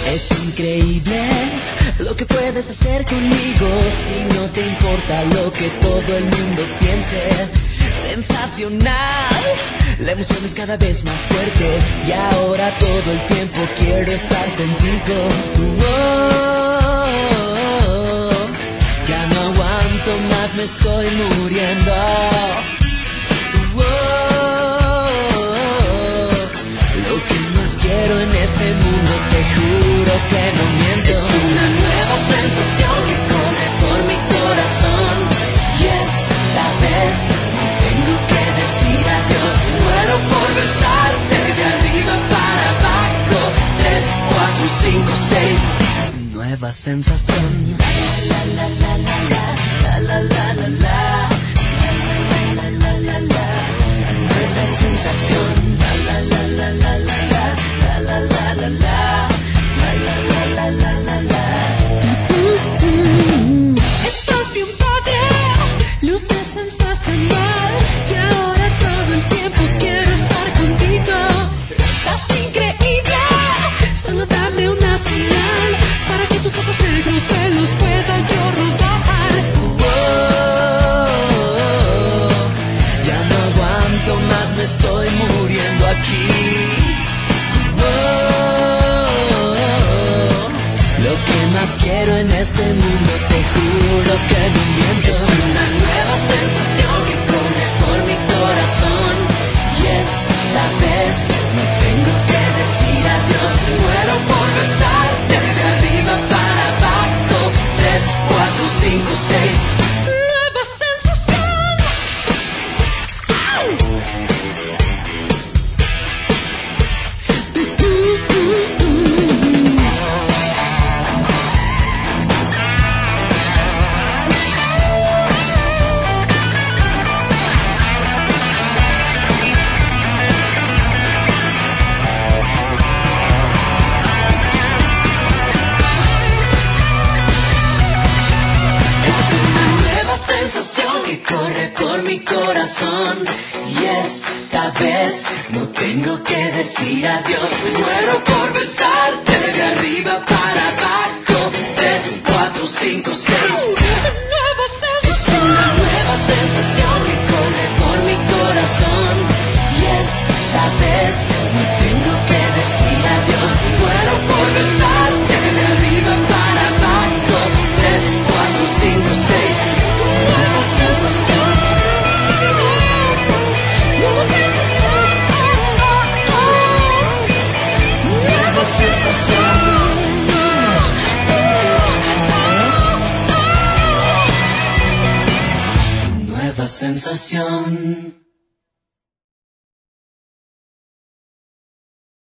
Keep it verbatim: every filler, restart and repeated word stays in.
Es increíble lo que puedes hacer conmigo si no te importa lo que todo el mundo piense. Sensacional, la emoción es cada vez más fuerte y ahora todo el tiempo quiero estar contigo. Oh, ya no aguanto más, me estoy muriendo. Oh, lo que más quiero en este mundo, te juro que no miento. Es una nueva sensación que corre por mi corazón y esta vez no tengo que decir adiós. Muero por besarte de arriba para abajo. Tres, cuatro, cinco, seis. Nueva sensación. La la la la la la la la la la. Nueva sensación. La la la la la la la la la la la la. La la la la la la la. Estás bien padre, luces sensacional y ahora todo el tiempo quiero estar contigo. Estás increíble, solo dame una señal para que tus ojos negros me los pueda yo robar. Oh, ya no aguanto más, me estoy muriendo aquí. Oh, lo que más quiero en este mundo, te juro que no miento. Es una nueva sensación que corre por mi corazón y esta vez no tengo que decir adiós. Muero por besarte de arriba para abajo. Tres, cuatro, cinco, seis. Nueva sensación. ¡Au! Es una nueva sensación que corre por mi corazón y esta vez no tengo que decir adiós. Muero por besarte de arriba para abajo. Tres, cuatro, cinco, seis. Es una nueva sensación que corre por mi corazón y esta vez no tengo que decir adiós. Muero por besarte de arriba para abajo. Tres, cuatro, cinco, seis. Nueva sensación. Nueva sensación. Nueva sensación. Nueva sensación.